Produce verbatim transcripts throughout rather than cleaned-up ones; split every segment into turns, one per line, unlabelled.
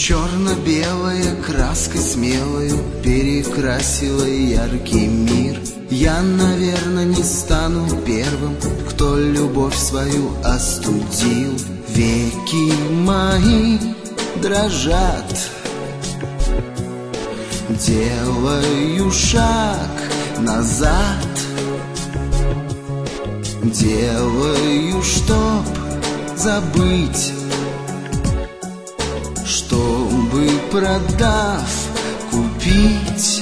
Черно-белая краской смелою перекрасила яркий мир. Я, наверное, не стану первым, кто любовь свою остудил. Веки мои дрожат, делаю шаг назад, делаю, чтоб забыть, чтобы, продав, купить.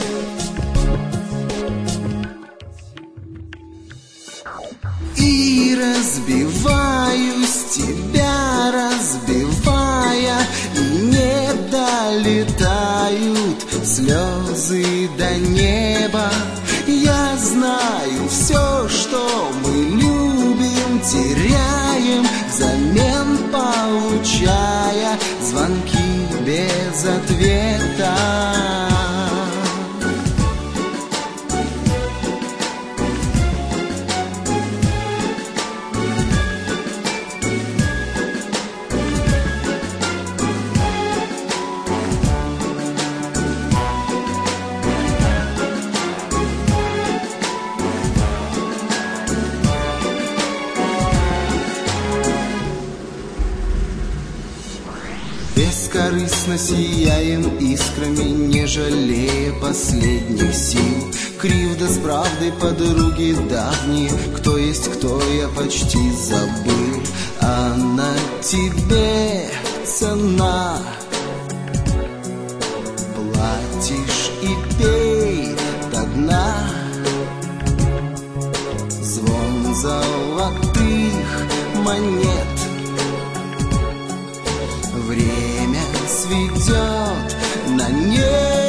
И разбиваюсь, тебя разбивая, и не долетают слезы до неба. Я знаю, все, что мы любим, теряем, взамен получая звонки без ответа. Бескорыстно сияем искрами, не жалея последних сил. Кривда с правдой, подруги давние, кто есть кто, я почти забыл. А на тебе цена, платишь и пей до дна. Звон золотых монет время сведет на нет.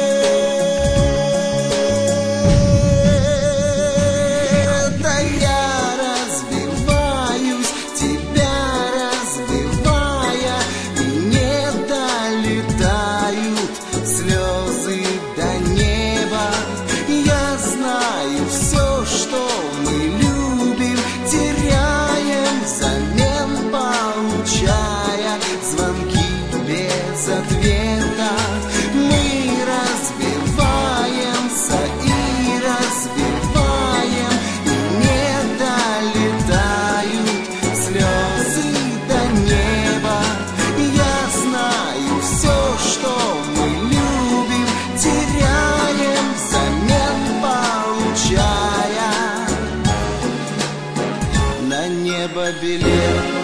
Да я разбиваюсь, тебя разбивая, и не долетают слезы до неба. Я знаю, все, что мы любим, теряем, взамен получая звонки без ответа. Мы разбиваемся и разбиваем, и не долетают слезы до неба. Я знаю, все, что мы любим, теряем, взамен получая на небо билет.